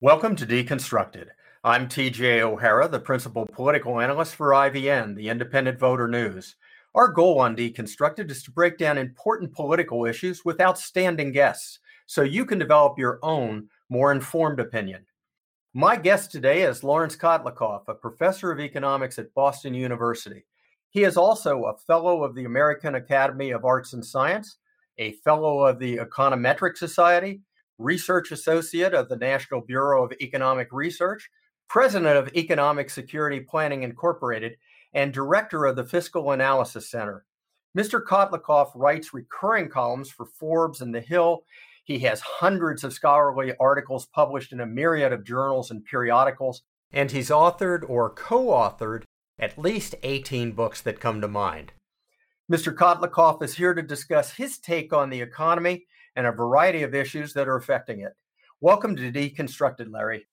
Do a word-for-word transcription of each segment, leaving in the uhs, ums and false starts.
Welcome to Deconstructed. I'm T J O'Hara, the principal political analyst for I V N, the Independent Voter News. Our goal on Deconstructed is to break down important political issues with outstanding guests, so you can develop your own, more informed opinion. My guest today is Lawrence Kotlikoff, a professor of economics at Boston University. He is also a fellow of the American Academy of Arts and Science, a fellow of the Econometric Society, research associate of the National Bureau of Economic Research, president of Economic Security Planning Incorporated, and director of the Fiscal Analysis Center. Mister Kotlikoff writes recurring columns for Forbes and The Hill. He has hundreds of scholarly articles published in a myriad of journals and periodicals, and he's authored or co-authored at least eighteen books that come to mind. Mister Kotlikoff is here to discuss his take on the economy and a variety of issues that are affecting it. Welcome to Deconstructed, Larry.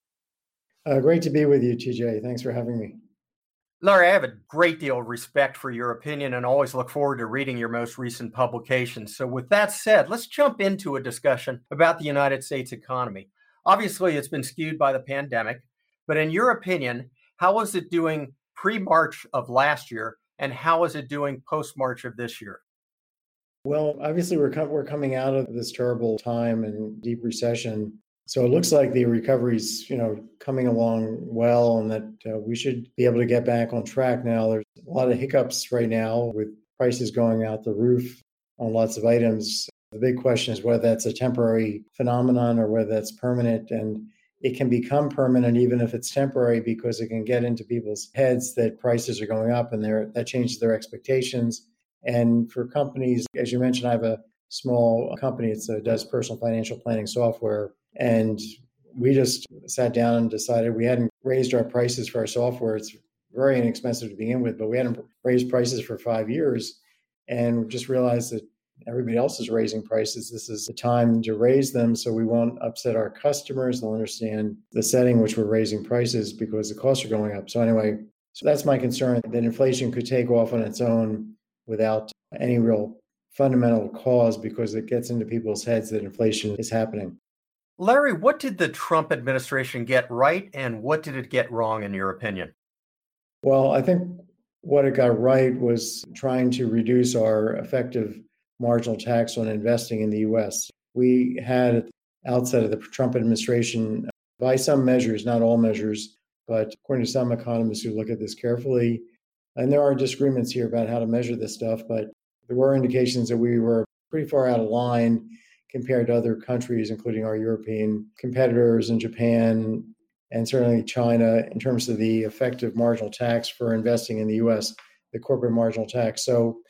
Uh, great to be with you, T J. Thanks for having me. Larry, I have a great deal of respect for your opinion and always look forward to reading your most recent publications. So with that said, let's jump into a discussion about the United States economy. Obviously, it's been skewed by the pandemic, but in your opinion, how is it doing pre-March of last year, and how is it doing post-March of this year? Well, obviously, we're, com- we're coming out of this terrible time and deep recession. So it looks like the recovery's, you know, coming along well, and that uh, we should be able to get back on track now. There's a lot of hiccups right now with prices going out the roof on lots of items. The big question is whether that's a temporary phenomenon or whether that's permanent. And it can become permanent even if it's temporary, because it can get into people's heads that prices are going up, and that changes their expectations. And for companies, as you mentioned, I have a small company that does personal financial planning software. And we just sat down and decided we hadn't raised our prices for our software. It's very inexpensive to begin with, but we hadn't raised prices for five years. And we just realized that everybody else is raising prices. This is the time to raise them so we won't upset our customers. They'll understand the setting in which we're raising prices because the costs are going up. So anyway, so that's my concern, that inflation could take off on its own without any real fundamental cause, because it gets into people's heads that inflation is happening. Larry, what did the Trump administration get right, and what did it get wrong, in your opinion? Well, I think what it got right was trying to reduce our effective marginal tax on investing in the U S. We had at the outset of the Trump administration, by some measures, not all measures, but according to some economists who look at this carefully, and there are disagreements here about how to measure this stuff, but there were indications that we were pretty far out of line compared to other countries, including our European competitors in Japan and certainly China, in terms of the effective marginal tax for investing in the U S, the corporate marginal tax. So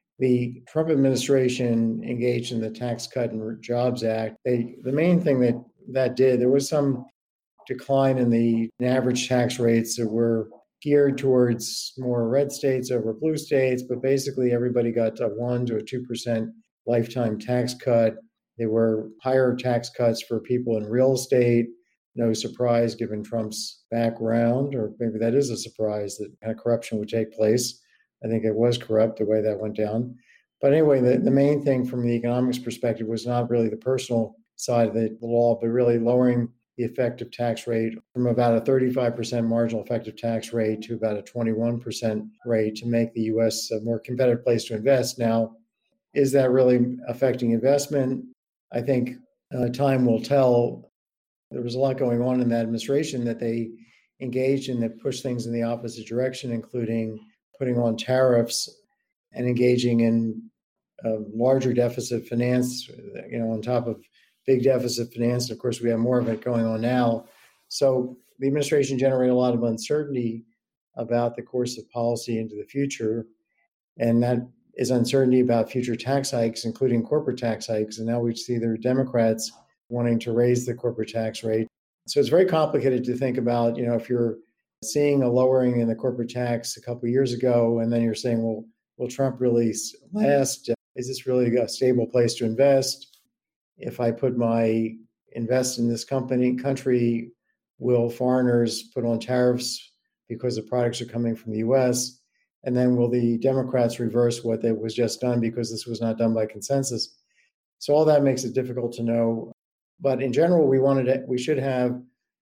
the Trump administration engaged in the Tax Cut and Jobs Act. They, the main thing that that did, there was some decline in the average tax rates that were geared towards more red states over blue states, but basically everybody got a one to a two percent lifetime tax cut. There were higher tax cuts for people in real estate. No surprise given Trump's background, or maybe that is a surprise that kind of corruption would take place. I think it was corrupt the way that went down. But anyway, the, the main thing from the economics perspective was not really the personal side of the law, but really lowering the effective tax rate from about a thirty-five percent marginal effective tax rate to about a twenty-one percent rate to make the U S a more competitive place to invest. Now, is that really affecting investment? I think uh, time will tell. There was a lot going on in that administration that they engaged in that pushed things in the opposite direction, including putting on tariffs and engaging in uh, larger deficit finance, you know, on top of big deficit finance. And of course, we have more of it going on now. So the administration generated a lot of uncertainty about the course of policy into the future. And that is uncertainty about future tax hikes, including corporate tax hikes. And now we see the Democrats wanting to raise the corporate tax rate. So it's very complicated to think about, you know, if you're seeing a lowering in the corporate tax a couple of years ago, and then you're saying, well, will Trump really last? Is this really a stable place to invest? If I put my invest in this company, country, will foreigners put on tariffs because the products are coming from the U S? And then will the Democrats reverse what that was just done because this was not done by consensus? So all that makes it difficult to know. But in general, we wanted to, we should have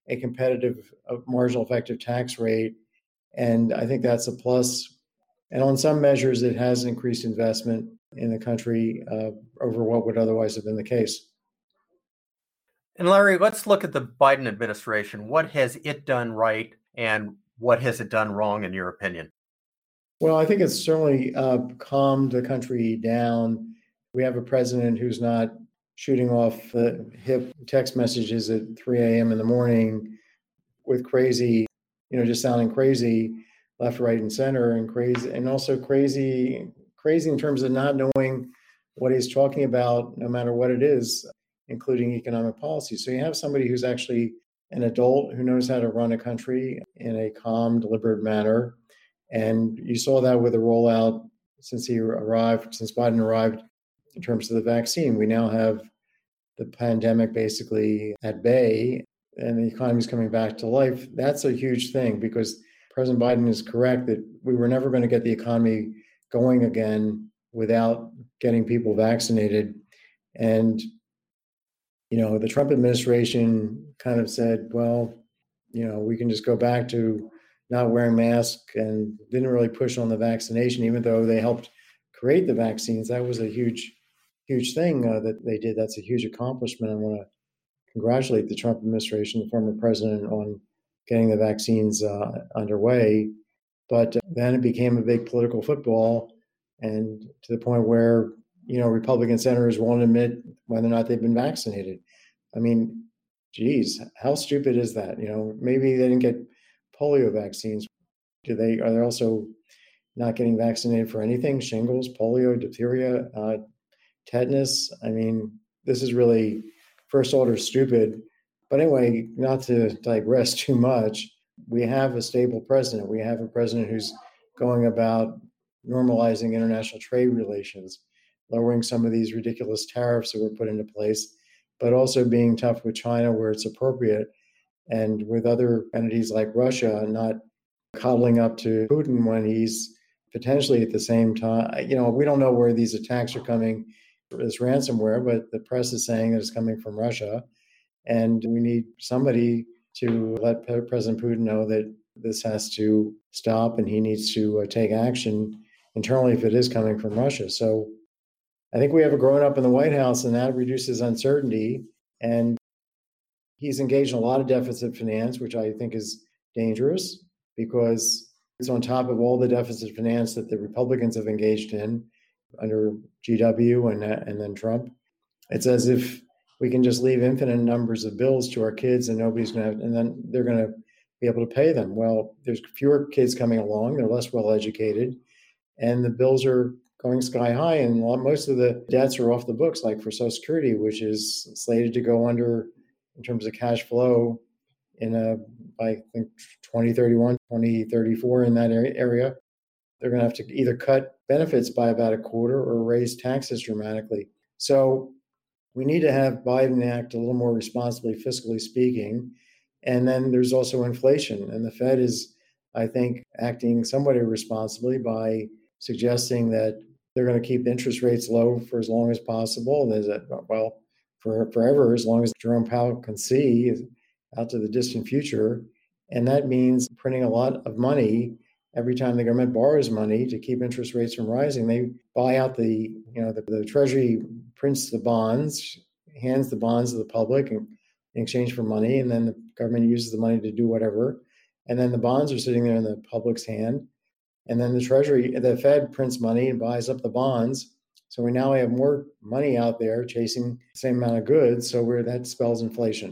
a competitive uh, marginal effective tax rate. And I think that's a plus. And on some measures, it has increased investment in the country uh, over what would otherwise have been the case. And Larry, let's look at the Biden administration. What has it done right and what has it done wrong, in your opinion? Well, I think it's certainly uh, calmed the country down. We have a president who's not shooting off uh, hip text messages at three a.m. in the morning with crazy, you know, just sounding crazy left, right, and center, and crazy, and also crazy, crazy in terms of not knowing what he's talking about, no matter what it is, including economic policy. So you have somebody who's actually an adult who knows how to run a country in a calm, deliberate manner. And you saw that with the rollout since he arrived, since Biden arrived, in terms of the vaccine. We now have the pandemic basically at bay and the economy is coming back to life. That's a huge thing because President Biden is correct that we were never going to get the economy going again without getting people vaccinated. And, you know, the Trump administration kind of said, well, you know, we can just go back to not wearing masks and didn't really push on the vaccination, even though they helped create the vaccines. That was a huge, huge thing uh, that they did. That's a huge accomplishment. I want to congratulate the Trump administration, the former president, on getting the vaccines uh, underway. But uh, then it became a big political football, and to the point where, you know, Republican senators won't admit whether or not they've been vaccinated. I mean, geez, how stupid is that? You know, maybe they didn't get polio vaccines. Do they? Are they also not getting vaccinated for anything? Shingles, polio, diphtheria, uh, tetanus. I mean, this is really first order stupid. But anyway, not to digress too much, we have a stable president. We have a president who's going about normalizing international trade relations, lowering some of these ridiculous tariffs that were put into place, but also being tough with China where it's appropriate, and with other entities like Russia, not coddling up to Putin when he's potentially at the same time. You know, we don't know where these attacks are coming, this ransomware, but the press is saying that it's coming from Russia. And we need somebody to let President Putin know that this has to stop and he needs to uh, take action internally if it is coming from Russia. So I think we have a grown up in the White House, and that reduces uncertainty. And he's engaged in a lot of deficit finance, which I think is dangerous because it's on top of all the deficit finance that the Republicans have engaged in under G W and, and then Trump. It's as if we can just leave infinite numbers of bills to our kids and nobody's going to have, and then they're going to be able to pay them. Well, there's fewer kids coming along. They're less well educated, and the bills are going sky high. And most of the debts are off the books, like for Social Security, which is slated to go under in terms of cash flow in a, I think twenty thirty-one, twenty thirty-four in that area. They're going to have to either cut benefits by about a quarter or raise taxes dramatically. So we need to have Biden act a little more responsibly, fiscally speaking. And then there's also inflation. And the Fed is, I think, acting somewhat irresponsibly by suggesting that they're going to keep interest rates low for as long as possible. There's a, well, for forever, as long as Jerome Powell can see out to the distant future. And that means printing a lot of money every time the government borrows money to keep interest rates from rising. They buy out the, you know, the, the Treasury prints the bonds, hands the bonds to the public in, in exchange for money, and then the government uses the money to do whatever. And then the bonds are sitting there in the public's hand. And then the Treasury, the Fed prints money and buys up the bonds. So we now have more money out there chasing the same amount of goods. So we're, that spells inflation.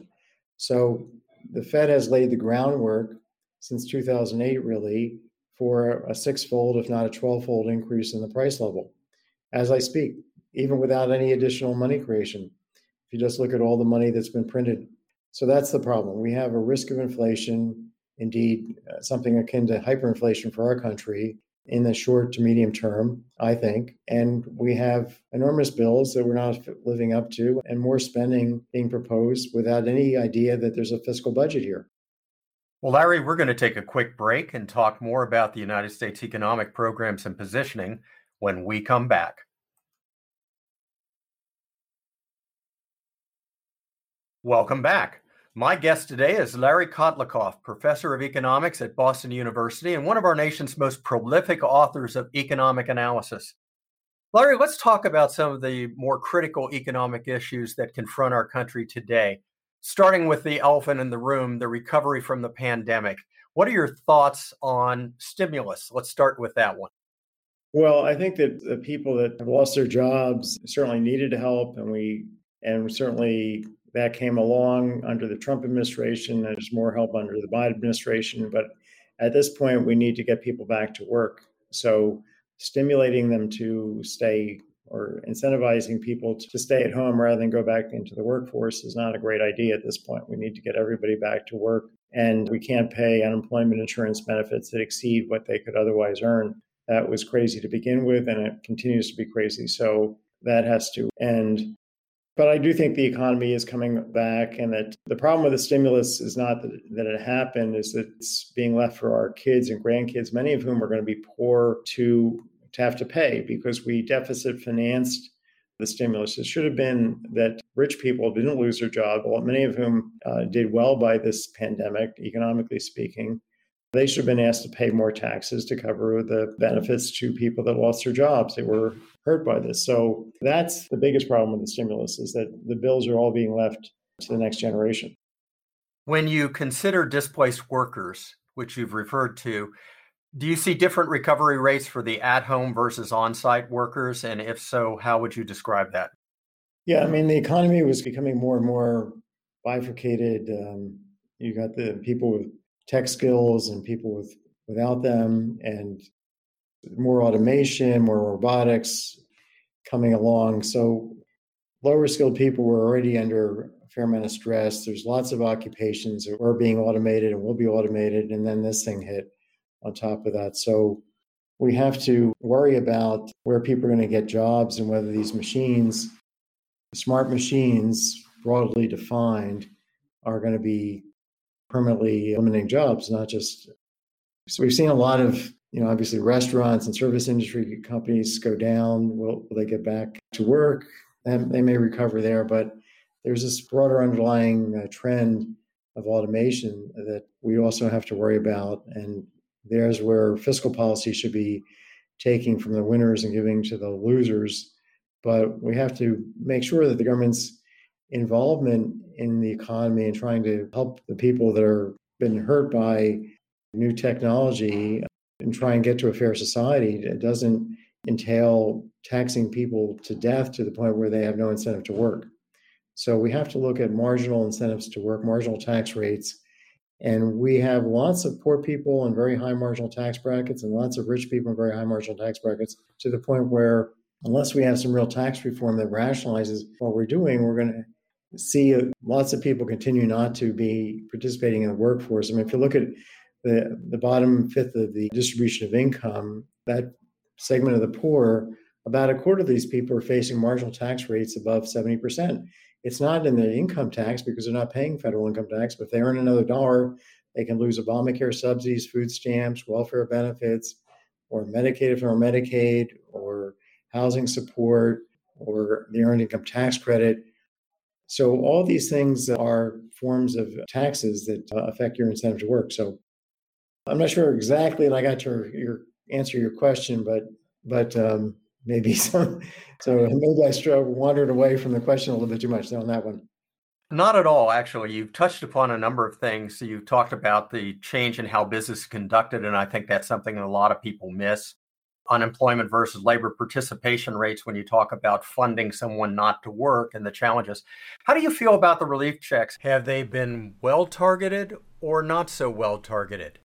So the Fed has laid the groundwork since two thousand eight, really, for a six-fold, if not a twelve-fold increase in the price level as I speak, even without any additional money creation. If you just look at all the money that's been printed. So that's the problem. We have a risk of inflation, indeed, uh, something akin to hyperinflation for our country in the short to medium term, I think. And we have enormous bills that we're not living up to and more spending being proposed without any idea that there's a fiscal budget here. Well, Larry, we're going to take a quick break and talk more about the United States economic programs and positioning when we come back. Welcome back. My guest today is Larry Kotlikoff, professor of economics at Boston University and one of our nation's most prolific authors of economic analysis. Larry, let's talk about some of the more critical economic issues that confront our country today, starting with the elephant in the room, the recovery from the pandemic. What are your thoughts on stimulus? Let's start with that one. Well, I think that the people that have lost their jobs certainly needed help, and we and certainly that came along under the Trump administration. There's more help under the Biden administration, but at this point, we need to get people back to work. So stimulating them to stay or incentivizing people to stay at home rather than go back into the workforce is not a great idea at this point. We need to get everybody back to work, and we can't pay unemployment insurance benefits that exceed what they could otherwise earn. That was crazy to begin with, and it continues to be crazy. So that has to end. But I do think the economy is coming back, and that the problem with the stimulus is not that, that it happened, is that it's being left for our kids and grandkids, many of whom are going to be poor to, to have to pay because we deficit financed the stimulus. It should have been that rich people didn't lose their job, well, many of whom uh, did well by this pandemic, economically speaking. They should have been asked to pay more taxes to cover the benefits to people that lost their jobs. They were hurt by this. So that's the biggest problem with the stimulus, is that the bills are all being left to the next generation. When you consider displaced workers, which you've referred to, do you see different recovery rates for the at-home versus on-site workers? And if so, how would you describe that? Yeah, I mean, the economy was becoming more and more bifurcated. Um, you got the people with tech skills and people with without them, and more automation, more robotics coming along. So lower skilled people were already under a fair amount of stress. There's lots of occupations that were being automated and will be automated. And then this thing hit on top of that. So we have to worry about where people are going to get jobs and whether these machines, smart machines, broadly defined, are going to be permanently eliminating jobs, not just. So we've seen a lot of, you know, obviously restaurants and service industry companies go down. Will, will they get back to work? And they may recover there, but there's this broader underlying uh, trend of automation that we also have to worry about. And there's where fiscal policy should be taking from the winners and giving to the losers. But we have to make sure that the government's involvement in the economy and trying to help the people that are been hurt by new technology and try and get to a fair society. It doesn't entail taxing people to death to the point where they have no incentive to work. So we have to look at marginal incentives to work, marginal tax rates. And we have lots of poor people in very high marginal tax brackets and lots of rich people in very high marginal tax brackets, to the point where unless we have some real tax reform that rationalizes what we're doing, we're going to see lots of people continue not to be participating in the workforce. I mean, if you look at the, the bottom fifth of the distribution of income, that segment of the poor, about a quarter of these people are facing marginal tax rates above seventy percent. It's not in the income tax because they're not paying federal income tax, but if they earn another dollar, they can lose Obamacare subsidies, food stamps, welfare benefits, or Medicaid or Medicaid, or housing support, or the earned income tax credit. So all these things are forms of taxes that uh, affect your incentive to work. So I'm not sure exactly I got your your answer your question, but but um, maybe some. So maybe I stro- wandered away from the question a little bit too much on that one. Not at all, actually. You've touched upon a number of things. You talked about the change in how business is conducted, and I think that's something that a lot of people miss. Unemployment versus labor participation rates when you talk about funding someone not to work and the challenges. How do you feel about the relief checks? Have they been well targeted or not so well targeted?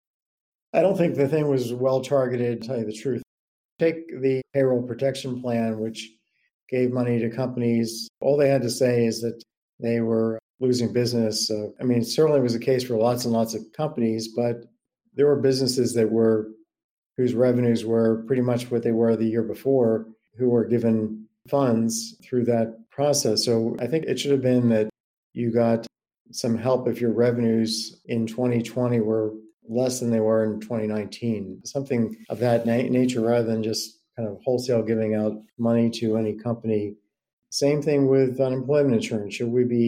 I don't think the thing was well targeted, to tell you the truth. Take the payroll protection plan, which gave money to companies. All they had to say is that they were losing business. So, I mean, it certainly was the case for lots and lots of companies, but there were businesses that were whose revenues were pretty much what they were the year before, who were given funds through that process. So I think it should have been that you got some help if your revenues in twenty twenty were less than they were in twenty nineteen, something of that na- nature, rather than just kind of wholesale giving out money to any company. Same thing with unemployment insurance. Should we be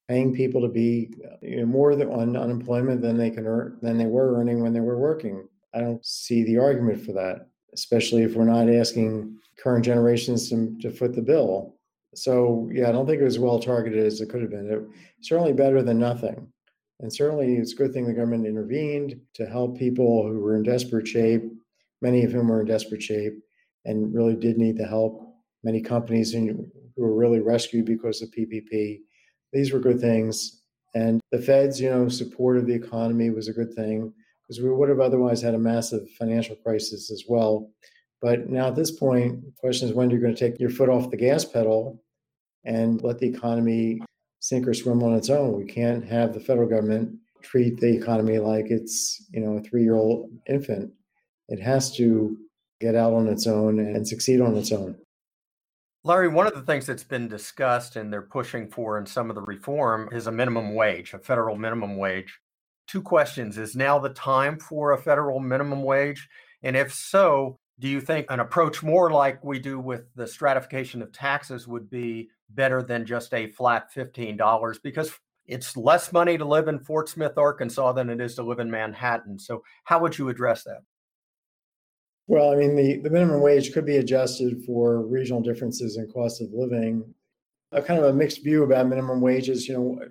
paying people to be you know, more than on unemployment than they can earn than they were earning when they were working. I don't see the argument for that, especially if we're not asking current generations to, to foot the bill. So yeah, I don't think it was well targeted as it could have been. It, certainly better than nothing. And certainly it's a good thing the government intervened to help people who were in desperate shape, many of whom were in desperate shape and really did need the help. Many companies who were really rescued because of P P P. These were good things. And the Fed's, you know, support of the economy was a good thing because we would have otherwise had a massive financial crisis as well. But now at this point, the question is when you're going to take your foot off the gas pedal and let the economy sink or swim on its own. We can't have the federal government treat the economy like it's, you know, a three-year-old infant. It has to get out on its own and succeed on its own. Larry, one of the things that's been discussed and they're pushing for in some of the reform is a minimum wage, a federal minimum wage. Two questions. Is now the time for a federal minimum wage? And if so, do you think an approach more like we do with the stratification of taxes would be better than just a flat fifteen dollars? Because it's less money to live in Fort Smith, Arkansas than it is to live in Manhattan. So how would you address that? Well, I mean, the, the minimum wage could be adjusted for regional differences in cost of living. A kind of a mixed view about minimum wages. You know,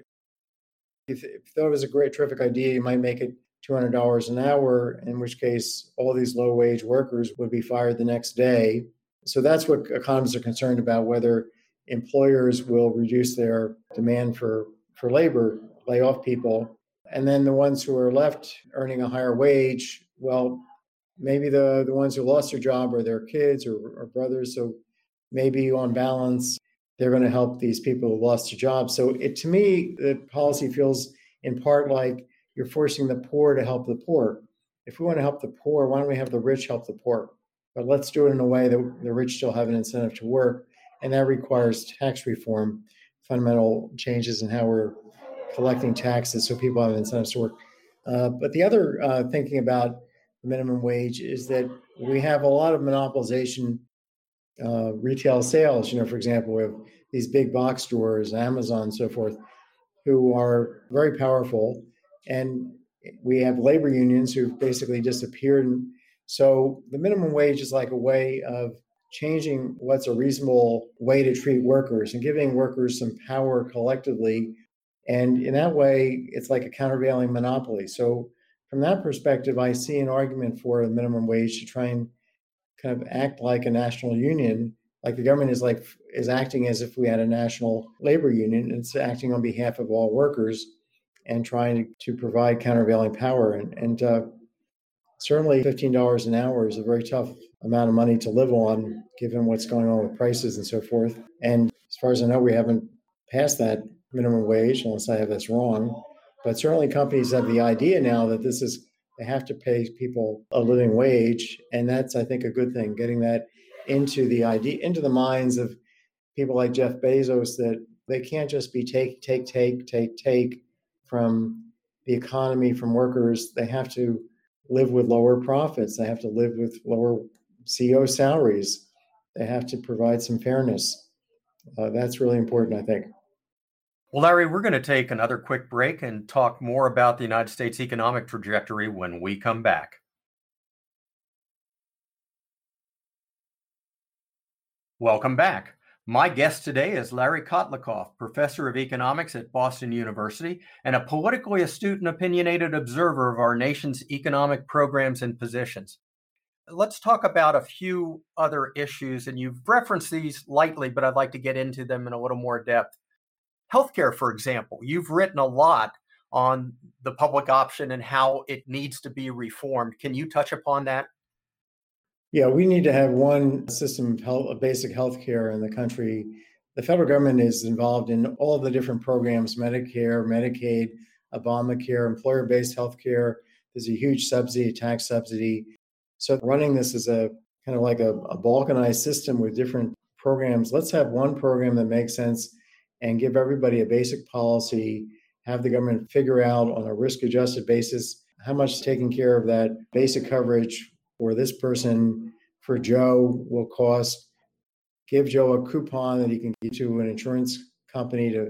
if, if that was a great, terrific idea, you might make it two hundred dollars an hour, in which case all these low wage workers would be fired the next day. So that's what economists are concerned about, whether employers will reduce their demand for, for labor, lay off people. And then the ones who are left earning a higher wage, well, maybe the, the ones who lost their job are their kids or, or brothers. So maybe on balance, they're going to help these people who lost their jobs. So it, to me, the policy feels in part like you're forcing the poor to help the poor. If we want to help the poor, why don't we have the rich help the poor? But let's do it in a way that the rich still have an incentive to work. And that requires tax reform, fundamental changes in how we're collecting taxes so people have incentives to work. Uh, but the other uh, thinking about the minimum wage is that we have a lot of monopolization, uh, retail sales. You know, for example, we have these big box stores, Amazon, and so forth, who are very powerful. And we have labor unions who've basically disappeared. So the minimum wage is like a way of changing what's a reasonable way to treat workers and giving workers some power collectively. And in that way, it's like a countervailing monopoly. So from that perspective, I see an argument for a minimum wage to try and kind of act like a national union, like the government is like is acting as if we had a national labor union. It's acting on behalf of all workers and trying to, to provide countervailing power. And, and uh, certainly fifteen dollars an hour is a very tough amount of money to live on, given what's going on with prices and so forth. And as far as I know, we haven't passed that minimum wage, unless I have this wrong. But certainly companies have the idea now that this is, they have to pay people a living wage. And that's, I think, a good thing, getting that into the idea, into the minds of people like Jeff Bezos, that they can't just be take, take, take, take, take from the economy, from workers. They have to live with lower profits. They have to live with lower C E O salaries. They have to provide some fairness. Uh, that's really important, I think. Well, Larry, we're going to take another quick break and talk more about the United States economic trajectory when we come back. Welcome back. My guest today is Larry Kotlikoff, professor of economics at Boston University and a politically astute and opinionated observer of our nation's economic programs and positions. Let's talk about a few other issues, and you've referenced these lightly, but I'd like to get into them in a little more depth. Healthcare, for example, you've written a lot on the public option and how it needs to be reformed. Can you touch upon that? Yeah, we need to have one system of health, basic health care in the country. The federal government is involved in all of the different programs, Medicare, Medicaid, Obamacare, employer-based health care. There's a huge subsidy, a tax subsidy. So running this as a kind of like a, a balkanized system with different programs, let's have one program that makes sense and give everybody a basic policy, have the government figure out on a risk-adjusted basis how much taking care of that basic coverage for this person, for Joe, will cost. Give Joe a coupon that he can give to an insurance company to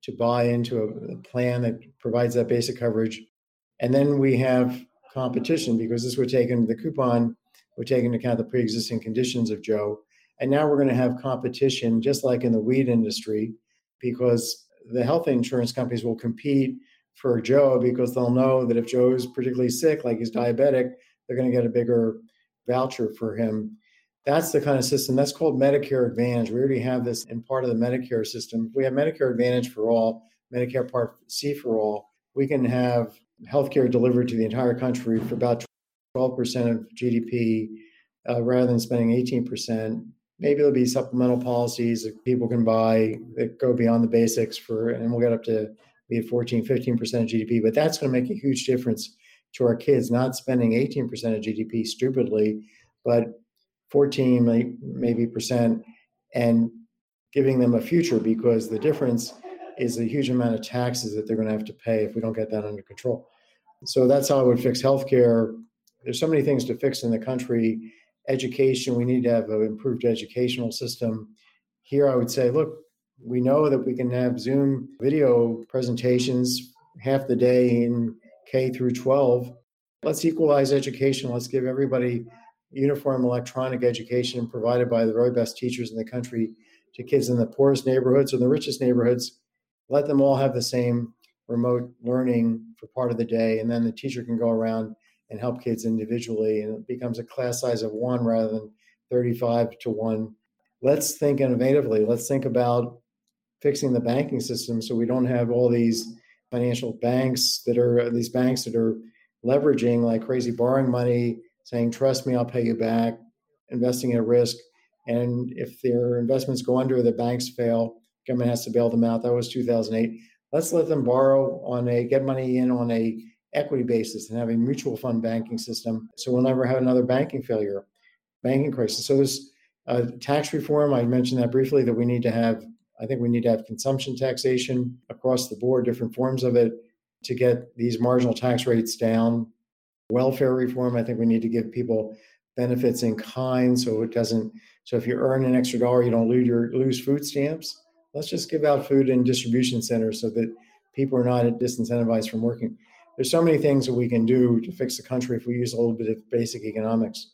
to buy into a, a plan that provides that basic coverage. And then we have competition, because this would take into the coupon, would take into account the pre-existing conditions of Joe. And now we're going to have competition, just like in the weed industry, because the health insurance companies will compete for Joe, because they'll know that if Joe's particularly sick, like he's diabetic, they're going to get a bigger voucher for him. That's the kind of system. That's called Medicare Advantage. We already have this in part of the Medicare system. If we have Medicare Advantage for all, Medicare Part C for all, we can have healthcare delivered to the entire country for about twelve percent of G D P, uh, rather than spending eighteen percent. Maybe there'll be supplemental policies that people can buy that go beyond the basics for, and we'll get up to be fourteen, fifteen percent of G D P. But that's going to make a huge difference to our kids, not spending eighteen percent of G D P stupidly, but fourteen maybe percent, and giving them a future, because the difference is a huge amount of taxes that they're going to have to pay if we don't get that under control. So that's how I would fix healthcare. There's so many things to fix in the country. Education, we need to have an improved educational system. Here I would say, look, we know that we can have Zoom video presentations half the day in K through twelve. Let's equalize education. Let's give everybody uniform electronic education provided by the very best teachers in the country to kids in the poorest neighborhoods or the richest neighborhoods. Let them all have the same remote learning for part of the day, and then the teacher can go around and help kids individually, and it becomes a class size of one rather than thirty-five to one. Let's think innovatively. Let's think about fixing the banking system so we don't have all these financial banks that are, these banks that are leveraging like crazy, borrowing money, saying, trust me, I'll pay you back, investing at risk. And if their investments go under, the banks fail, government has to bail them out. That was two thousand eight. Let's let them borrow on a, get money in on a equity basis and have a mutual fund banking system, so we'll never have another banking failure, banking crisis. So there's uh, tax reform. I mentioned that briefly, that we need to have, I think we need to have consumption taxation across the board, different forms of it, to get these marginal tax rates down. Welfare reform, I think we need to give people benefits in kind, so it doesn't, so if you earn an extra dollar, you don't lose your lose food stamps. Let's just give out food in distribution centers so that people are not disincentivized from working. There's so many things that we can do to fix the country if we use a little bit of basic economics.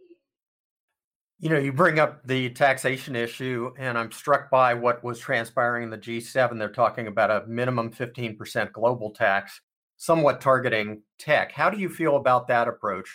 You know, you bring up the taxation issue, and I'm struck by what was transpiring in the G seven. They're talking about a minimum fifteen percent global tax, somewhat targeting tech. How do you feel about that approach?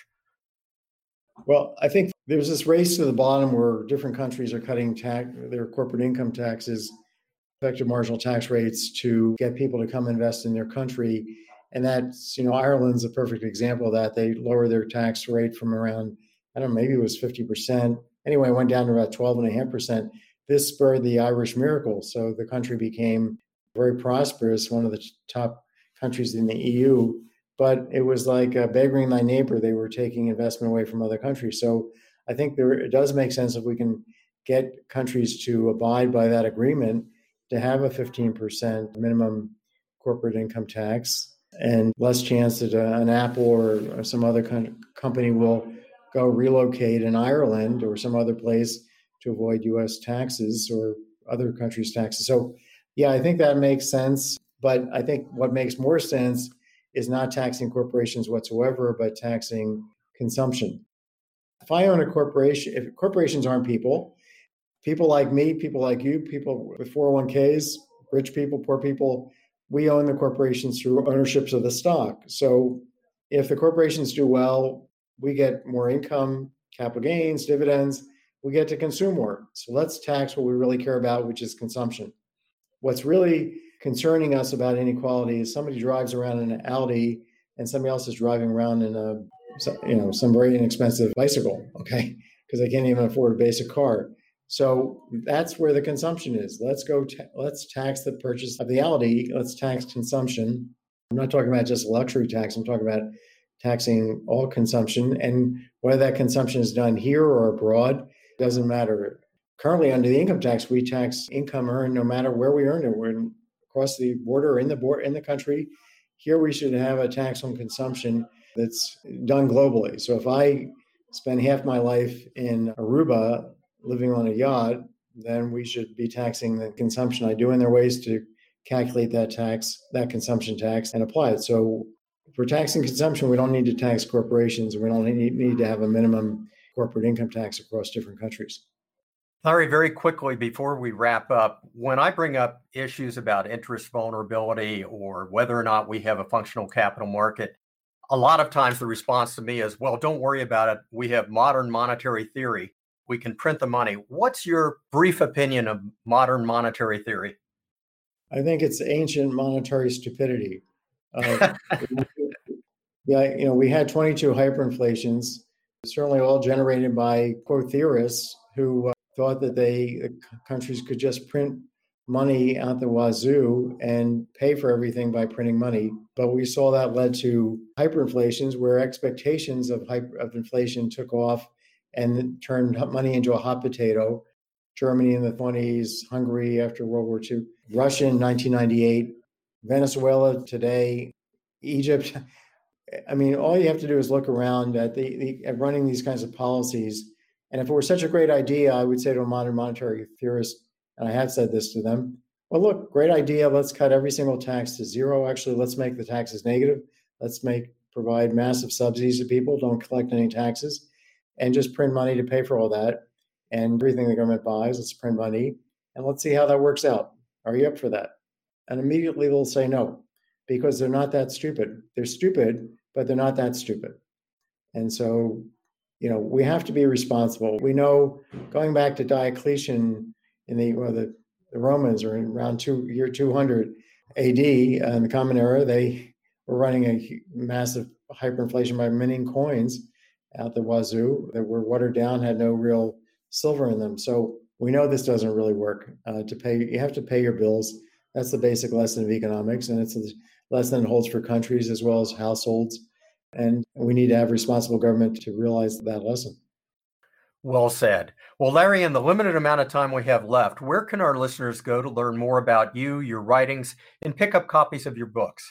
Well, I think there's this race to the bottom where different countries are cutting tax, their corporate income taxes, effective marginal tax rates, to get people to come invest in their country. And that's, you know, Ireland's a perfect example of that. They lowered their tax rate from around, I don't know, maybe it was fifty percent. Anyway, it went down to about twelve point five percent. This spurred the Irish miracle. So the country became very prosperous, one of the top countries in the E U. But it was like uh, beggaring thy neighbor. They were taking investment away from other countries. So I think there, it does make sense if we can get countries to abide by that agreement to have a fifteen percent minimum corporate income tax, and less chance that uh, an Apple or, or some other con- company will go relocate in Ireland or some other place to avoid U S taxes or other countries' taxes. So yeah, I think that makes sense. But I think what makes more sense is not taxing corporations whatsoever, but taxing consumption. If I own a corporation, if corporations aren't people, people like me, people like you, people with four oh one k's, rich people, poor people, we own the corporations through ownerships of the stock. So if the corporations do well, we get more income, capital gains, dividends, we get to consume more. So let's tax what we really care about, which is consumption. What's really concerning us about inequality is somebody drives around in an Audi and somebody else is driving around in a, you know, some very inexpensive bicycle, okay, because they can't even afford a basic car. So that's where the consumption is. Let's go, ta- let's tax the purchase of the Audi. Let's tax consumption. I'm not talking about just luxury tax. I'm talking about taxing all consumption. And whether that consumption is done here or abroad, doesn't matter. Currently, under the income tax, we tax income earned no matter where we earn it. We're in, across the border or in the board in the country. Here, we should have a tax on consumption that's done globally. So if I spend half my life in Aruba living on a yacht, then we should be taxing the consumption I do. And there are ways to calculate that tax, that consumption tax, and apply it. So for taxing consumption, we don't need to tax corporations. We don't need, need to have a minimum corporate income tax across different countries. Larry, very quickly before we wrap up, when I bring up issues about interest vulnerability or whether or not we have a functional capital market, a lot of times the response to me is, well, don't worry about it. We have modern monetary theory. We can print the money. What's your brief opinion of modern monetary theory? I think it's ancient monetary stupidity. Uh, yeah, you know, we had twenty-two hyperinflations, certainly all generated by quote theorists who uh, thought that they uh, countries could just print money out the wazoo and pay for everything by printing money. But we saw that led to hyperinflations where expectations of hyper, of inflation took off and turned money into a hot potato. Germany in the twenties, Hungary after World War Two, Russia in nineteen ninety-eight, Venezuela today, Egypt. I mean, all you have to do is look around at the, the at running these kinds of policies. And if it were such a great idea, I would say to a modern monetary theorist, and I have said this to them, well, look, great idea. Let's cut every single tax to zero. Actually, let's make the taxes negative. Let's make provide massive subsidies to people. Don't collect any taxes and just print money to pay for all that. And everything the government buys, let's print money. And let's see how that works out. Are you up for that? And immediately they'll say no, because they're not that stupid. They're stupid, but they're not that stupid. And so, you know, we have to be responsible. We know, going back to Diocletian in the, well, the, the Romans are in around two, year two hundred A D, uh, in the Common Era, they were running a massive hyperinflation by minting coins out the wazoo that were watered down, had no real silver in them. So we know this doesn't really work. Uh, to pay, you have to pay your bills. That's the basic lesson of economics, and it's a lesson that holds for countries as well as households. And we need to have responsible government to realize that lesson. Well said. Well, Larry, in the limited amount of time we have left, where can our listeners go to learn more about you, your writings, and pick up copies of your books?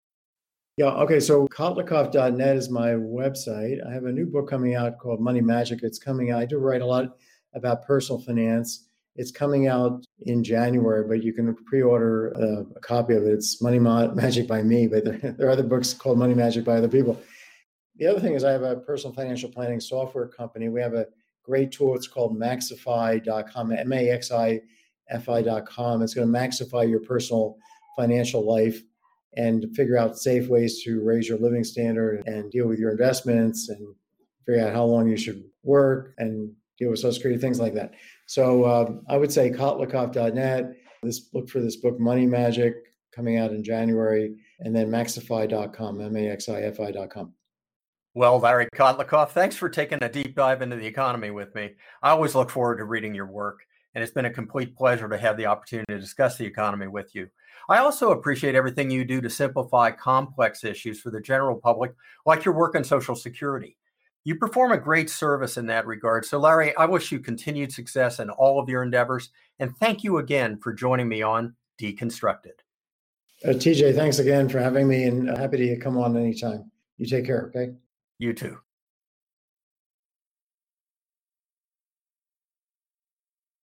Yeah, okay, so kotlikov dot net is my website. I have a new book coming out called Money Magic. It's coming out. I do write a lot about personal finance. It's coming out in January, but you can pre-order a, a copy of it. It's Money Ma- Magic by me, but there, there are other books called Money Magic by other people. The other thing is I have a personal financial planning software company. We have a great tool. It's called maxify dot com, M A X I F I dot com. It's going to maxify your personal financial life and figure out safe ways to raise your living standard and deal with your investments and figure out how long you should work and deal with Social Security, things like that. So um, I would say kotlikov dot net. This look for this book, Money Magic, coming out in January, and then maxify dot com, M A X I F I dot com. Well, Larry Kotlikoff, thanks for taking a deep dive into the economy with me. I always look forward to reading your work, and it's been a complete pleasure to have the opportunity to discuss the economy with you. I also appreciate everything you do to simplify complex issues for the general public, like your work on Social Security. You perform a great service in that regard. So, Larry, I wish you continued success in all of your endeavors, and thank you again for joining me on Deconstructed. Uh, T J, thanks again for having me, and happy to come on anytime. You take care, okay? You too.